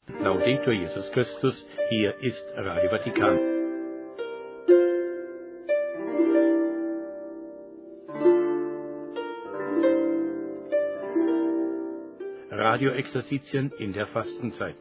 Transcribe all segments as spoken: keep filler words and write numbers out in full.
Laudetur Jesus Christus, hier ist Radio Vatikan. Radioexerzitien in der Fastenzeit.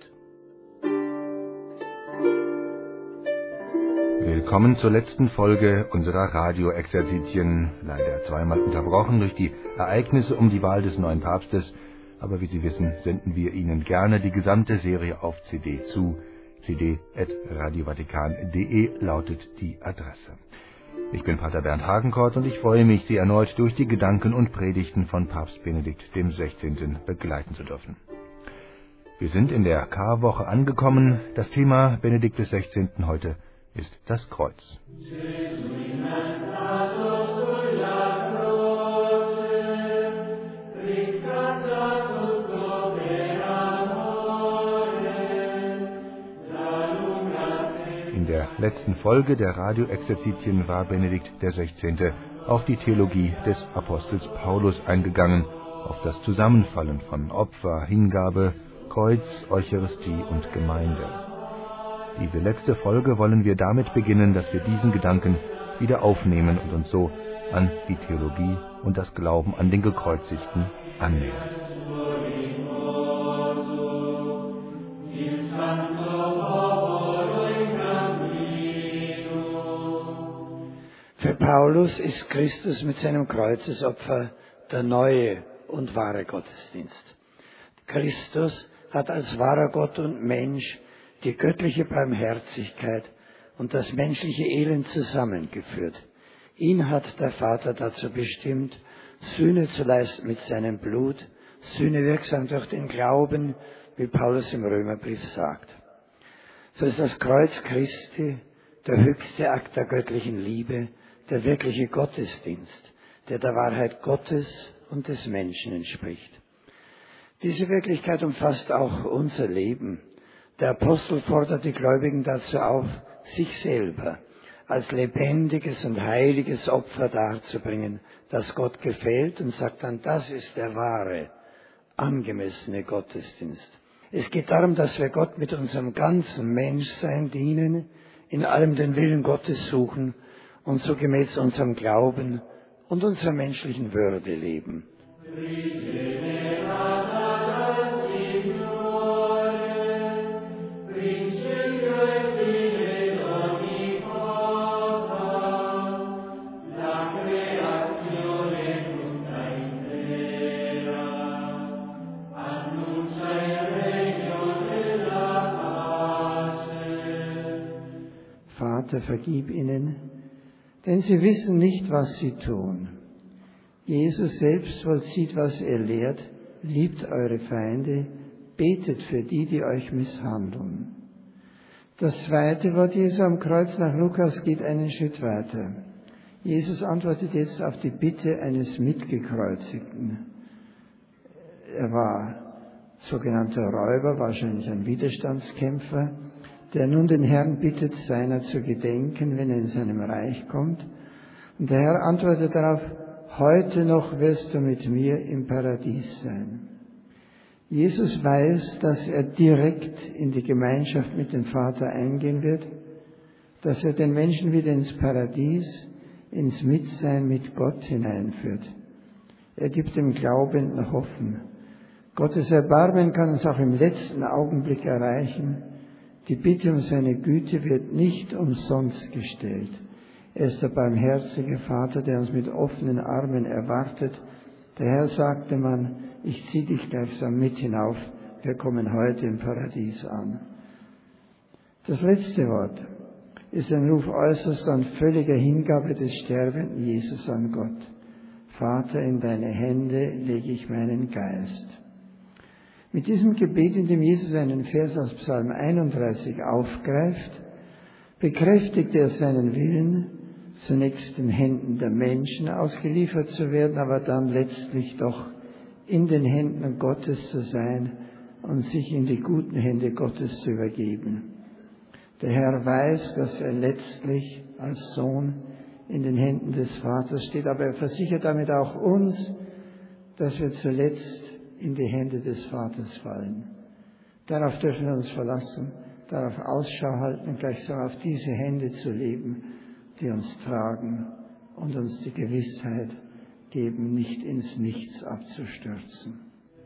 Willkommen zur letzten Folge unserer Radioexerzitien, leider zweimal unterbrochen durch die Ereignisse um die Wahl des neuen Papstes, aber wie Sie wissen, senden wir Ihnen gerne die gesamte Serie auf C D zu. c d at radiovatikan punkt de lautet die Adresse. Ich bin Pater Bernd Hagenkort und ich freue mich, Sie erneut durch die Gedanken und Predigten von Papst Benedikt dem Sechzehnten begleiten zu dürfen. Wir sind in der Karwoche angekommen. Das Thema Benedikt des Sechzehnten heute ist das Kreuz. In der letzten Folge der Radioexerzitien war Benedikt der Sechzehnte auf die Theologie des Apostels Paulus eingegangen, auf das Zusammenfallen von Opfer, Hingabe, Kreuz, Eucharistie und Gemeinde. Diese letzte Folge wollen wir damit beginnen, dass wir diesen Gedanken wieder aufnehmen und uns so an die Theologie und das Glauben an den Gekreuzigten annähern. Für Paulus ist Christus mit seinem Kreuzesopfer der neue und wahre Gottesdienst. Christus hat als wahrer Gott und Mensch die göttliche Barmherzigkeit und das menschliche Elend zusammengeführt. Ihn hat der Vater dazu bestimmt, Sühne zu leisten mit seinem Blut, Sühne wirksam durch den Glauben, wie Paulus im Römerbrief sagt. So ist das Kreuz Christi der höchste Akt der göttlichen Liebe, der wirkliche Gottesdienst, der der Wahrheit Gottes und des Menschen entspricht. Diese Wirklichkeit umfasst auch unser Leben. Der Apostel fordert die Gläubigen dazu auf, sich selber als lebendiges und heiliges Opfer darzubringen, das Gott gefällt, und sagt dann, das ist der wahre, angemessene Gottesdienst. Es geht darum, dass wir Gott mit unserem ganzen Menschsein dienen, in allem den Willen Gottes suchen und so gemäß unserem Glauben und unserer menschlichen Würde leben. Vater, vergib ihnen, denn sie wissen nicht, was sie tun. Jesus selbst vollzieht, was er lehrt, liebt eure Feinde, betet für die, die euch misshandeln. Das zweite Wort Jesu am Kreuz nach Lukas geht einen Schritt weiter. Jesus antwortet jetzt auf die Bitte eines Mitgekreuzigten. Er war sogenannter Räuber, wahrscheinlich ein Widerstandskämpfer, der nun den Herrn bittet, seiner zu gedenken, wenn er in seinem Reich kommt. Und der Herr antwortet darauf, heute noch wirst du mit mir im Paradies sein. Jesus weiß, dass er direkt in die Gemeinschaft mit dem Vater eingehen wird, dass er den Menschen wieder ins Paradies, ins Mitsein mit Gott hineinführt. Er gibt dem Glaubenden Hoffen. Gottes Erbarmen kann uns auch im letzten Augenblick erreichen. Die Bitte um seine Güte wird nicht umsonst gestellt. Er ist der barmherzige Vater, der uns mit offenen Armen erwartet. Der Herr sagte man, ich ziehe dich gleichsam mit hinauf, wir kommen heute im Paradies an. Das letzte Wort ist ein Ruf äußerster und völliger Hingabe des sterbenden Jesus an Gott. Vater, in deine Hände lege ich meinen Geist. Mit diesem Gebet, in dem Jesus einen Vers aus Psalm einunddreißig aufgreift, bekräftigt er seinen Willen, zunächst den Händen der Menschen ausgeliefert zu werden, aber dann letztlich doch in den Händen Gottes zu sein und sich in die guten Hände Gottes zu übergeben. Der Herr weiß, dass er letztlich als Sohn in den Händen des Vaters steht, aber er versichert damit auch uns, dass wir zuletzt in die Hände des Vaters fallen. Darauf dürfen wir uns verlassen, darauf Ausschau halten und gleich so auf diese Hände zu leben, die uns tragen und uns die Gewissheit geben, nicht ins Nichts abzustürzen.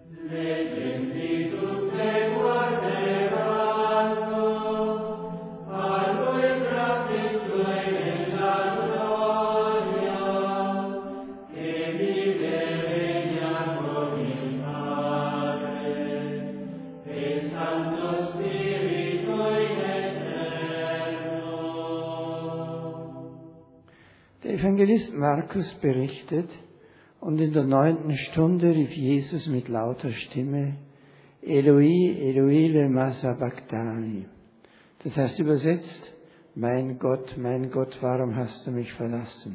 Der Evangelist Markus berichtet, und in der neunten Stunde rief Jesus mit lauter Stimme, Eloi, Eloi, lema sabachthani. Das heißt übersetzt, mein Gott, mein Gott, warum hast du mich verlassen?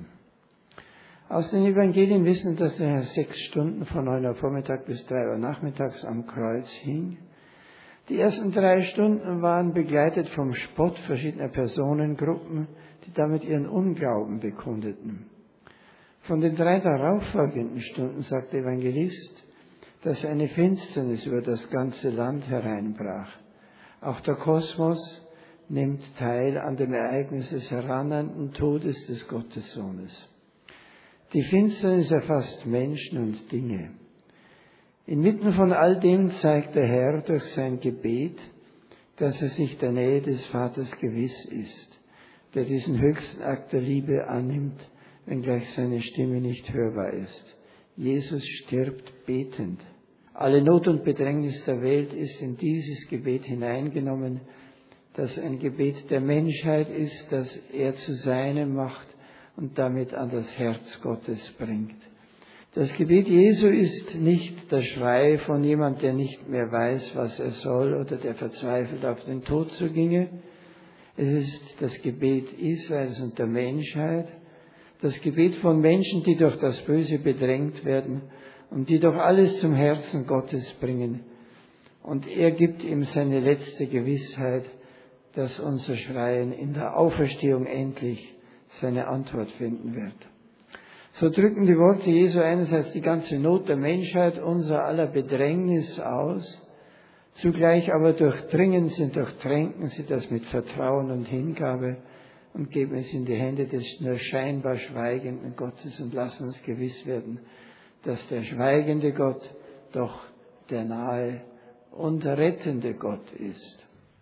Aus den Evangelien wissen, dass der Herr sechs Stunden von neun Uhr Vormittag bis drei Uhr nachmittags am Kreuz hing. Die ersten drei Stunden waren begleitet vom Spott verschiedener Personengruppen, die damit ihren Unglauben bekundeten. Von den drei darauffolgenden Stunden sagt der Evangelist, dass eine Finsternis über das ganze Land hereinbrach. Auch der Kosmos nimmt teil an dem Ereignis des herannahenden Todes des Gottessohnes. Die Finsternis erfasst Menschen und Dinge. Inmitten von all dem zeigt der Herr durch sein Gebet, dass er sich der Nähe des Vaters gewiss ist, der diesen höchsten Akt der Liebe annimmt, wenngleich seine Stimme nicht hörbar ist. Jesus stirbt betend. Alle Not und Bedrängnis der Welt ist in dieses Gebet hineingenommen, das ein Gebet der Menschheit ist, das er zu seinem macht und damit an das Herz Gottes bringt. Das Gebet Jesu ist nicht der Schrei von jemand, der nicht mehr weiß, was er soll oder der verzweifelt auf den Tod zuginge. Es ist das Gebet Israels und der Menschheit, das Gebet von Menschen, die durch das Böse bedrängt werden und die doch alles zum Herzen Gottes bringen. Und er gibt ihm seine letzte Gewissheit, dass unser Schreien in der Auferstehung endlich seine Antwort finden wird. So drücken die Worte Jesu einerseits die ganze Not der Menschheit, unser aller Bedrängnis aus, zugleich aber durchdringen sie und durchtränken sie das mit Vertrauen und Hingabe und geben es in die Hände des nur scheinbar schweigenden Gottes und lassen uns gewiss werden, dass der schweigende Gott doch der nahe und rettende Gott ist.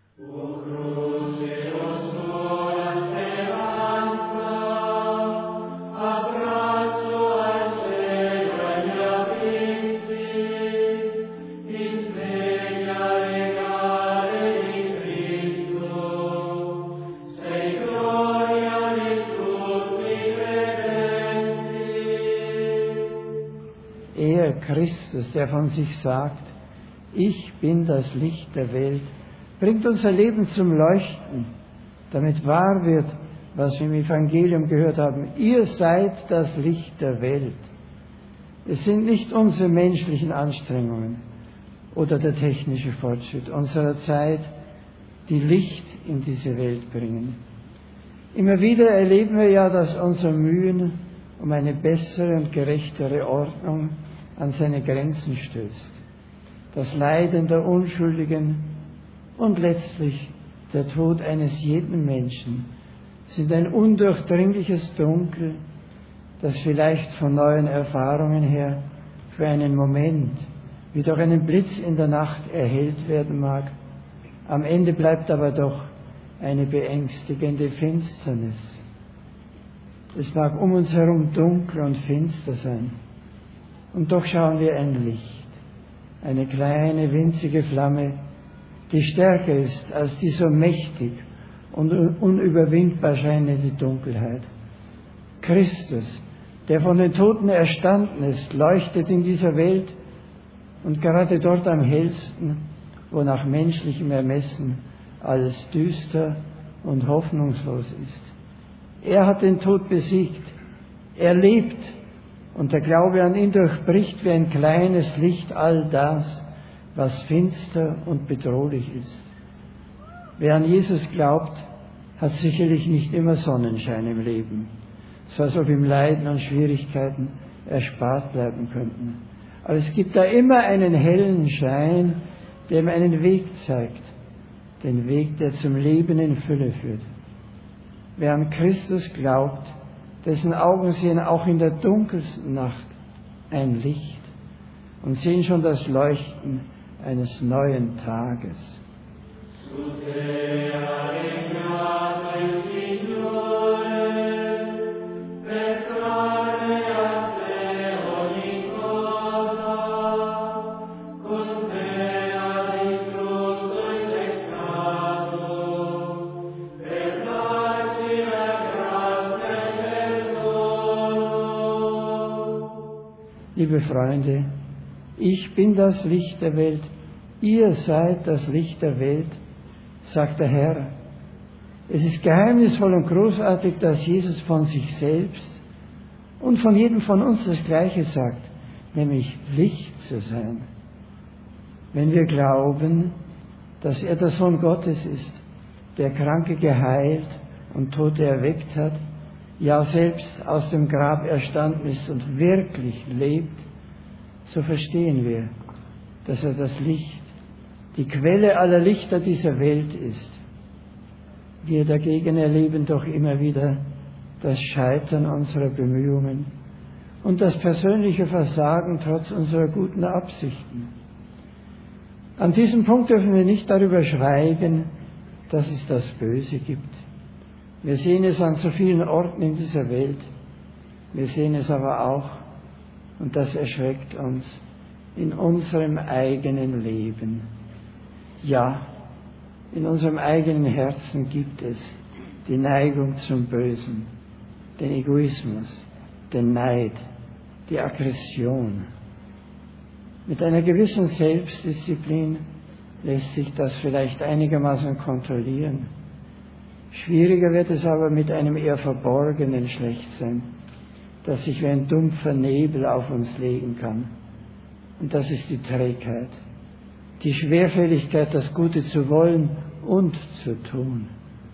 Er, Christus, der von sich sagt, ich bin das Licht der Welt, bringt unser Leben zum Leuchten, damit wahr wird, was wir im Evangelium gehört haben. Ihr seid das Licht der Welt. Es sind nicht unsere menschlichen Anstrengungen oder der technische Fortschritt unserer Zeit, die Licht in diese Welt bringen. Immer wieder erleben wir ja, dass unser Mühen um eine bessere und gerechtere Ordnung an seine Grenzen stößt. Das Leiden der Unschuldigen und letztlich der Tod eines jeden Menschen sind ein undurchdringliches Dunkel, das vielleicht von neuen Erfahrungen her für einen Moment wie durch einen Blitz in der Nacht erhellt werden mag. Am Ende bleibt aber doch eine beängstigende Finsternis. Es mag um uns herum dunkel und finster sein. Und doch schauen wir ein Licht, eine kleine, winzige Flamme, die stärker ist als die so mächtig und unüberwindbar scheinende Dunkelheit. Christus, der von den Toten erstanden ist, leuchtet in dieser Welt und gerade dort am hellsten, wo nach menschlichem Ermessen alles düster und hoffnungslos ist. Er hat den Tod besiegt. Er lebt. Und der Glaube an ihn durchbricht wie ein kleines Licht all das, was finster und bedrohlich ist. Wer an Jesus glaubt, hat sicherlich nicht immer Sonnenschein im Leben, so als ob ihm Leiden und Schwierigkeiten erspart bleiben könnten. Aber es gibt da immer einen hellen Schein, der ihm einen Weg zeigt, den Weg, der zum Leben in Fülle führt. Wer an Christus glaubt, dessen Augen sehen auch in der dunkelsten Nacht ein Licht und sehen schon das Leuchten eines neuen Tages. Liebe Freunde, ich bin das Licht der Welt, ihr seid das Licht der Welt, sagt der Herr. Es ist geheimnisvoll und großartig, dass Jesus von sich selbst und von jedem von uns das Gleiche sagt, nämlich Licht zu sein. Wenn wir glauben, dass er der Sohn Gottes ist, der Kranke geheilt und Tote erweckt hat, ja selbst aus dem Grab erstanden ist und wirklich lebt, so verstehen wir, dass er das Licht, die Quelle aller Lichter dieser Welt ist. Wir dagegen erleben doch immer wieder das Scheitern unserer Bemühungen und das persönliche Versagen trotz unserer guten Absichten. An diesem Punkt dürfen wir nicht darüber schweigen, dass es das Böse gibt. Wir sehen es an so vielen Orten in dieser Welt. Wir sehen es aber auch, und das erschreckt uns, in unserem eigenen Leben. Ja, in unserem eigenen Herzen gibt es die Neigung zum Bösen, den Egoismus, den Neid, die Aggression. Mit einer gewissen Selbstdisziplin lässt sich das vielleicht einigermaßen kontrollieren. Schwieriger wird es aber mit einem eher verborgenen Schlechtsein, das sich wie ein dumpfer Nebel auf uns legen kann. Und das ist die Trägheit, die Schwerfälligkeit, das Gute zu wollen und zu tun.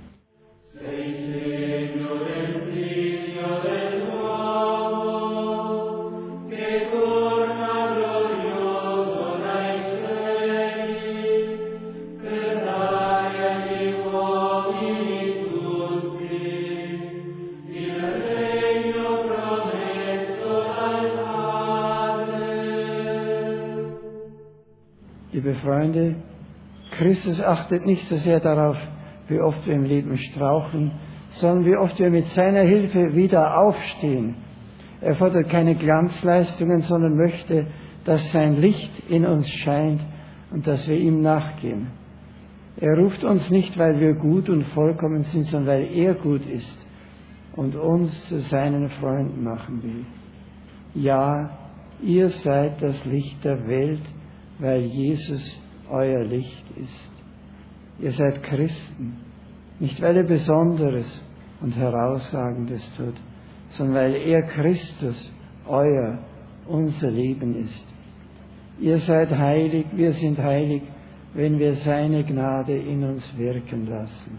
Liebe Freunde, Christus achtet nicht so sehr darauf, wie oft wir im Leben straucheln, sondern wie oft wir mit seiner Hilfe wieder aufstehen. Er fordert keine Glanzleistungen, sondern möchte, dass sein Licht in uns scheint und dass wir ihm nachgehen. Er ruft uns nicht, weil wir gut und vollkommen sind, sondern weil er gut ist und uns zu seinen Freunden machen will. Ja, ihr seid das Licht der Welt, weil Jesus euer Licht ist. Ihr seid Christen, nicht weil er Besonderes und Herausragendes tut, sondern weil er Christus, euer, unser Leben ist. Ihr seid heilig, wir sind heilig, wenn wir seine Gnade in uns wirken lassen.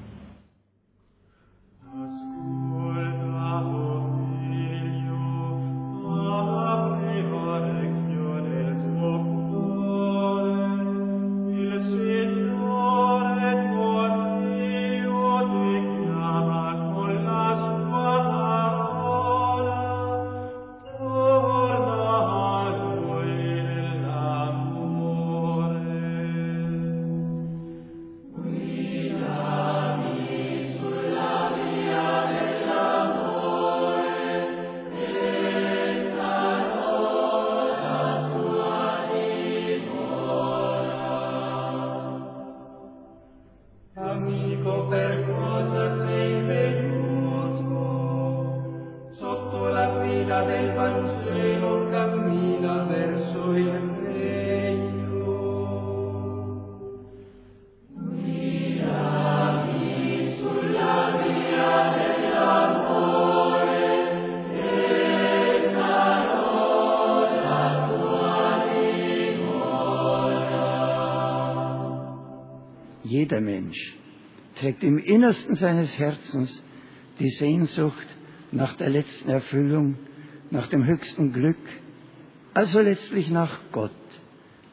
Jeder Mensch trägt im Innersten seines Herzens die Sehnsucht nach der letzten Erfüllung, nach dem höchsten Glück, also letztlich nach Gott,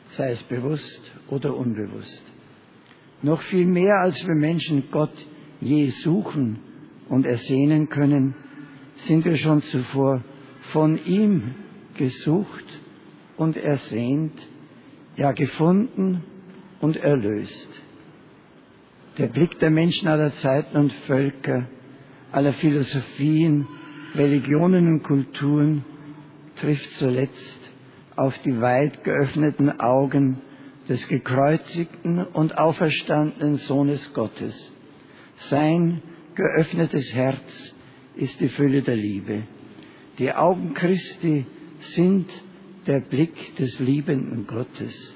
sei es bewusst oder unbewusst. Noch viel mehr, als wir Menschen Gott je suchen und ersehnen können, sind wir schon zuvor von ihm gesucht und ersehnt, ja gefunden und erlöst. Der Blick der Menschen aller Zeiten und Völker, aller Philosophien, Religionen und Kulturen trifft zuletzt auf die weit geöffneten Augen des gekreuzigten und auferstandenen Sohnes Gottes. Sein geöffnetes Herz ist die Fülle der Liebe. Die Augen Christi sind der Blick des liebenden Gottes.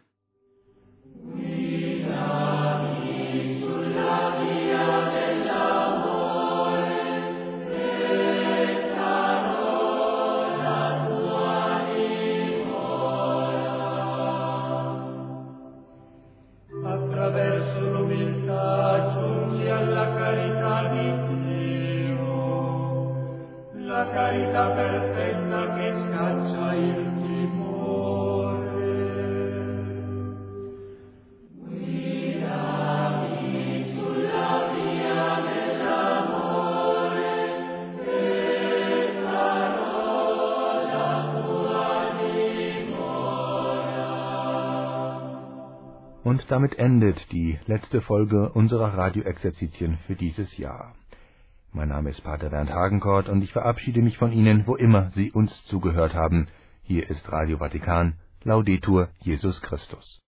Und damit endet die letzte Folge unserer Radioexerzitien für dieses Jahr. Mein Name ist Pater Bernd Hagenkort und ich verabschiede mich von Ihnen, wo immer Sie uns zugehört haben. Hier ist Radio Vatikan. Laudetur Jesus Christus.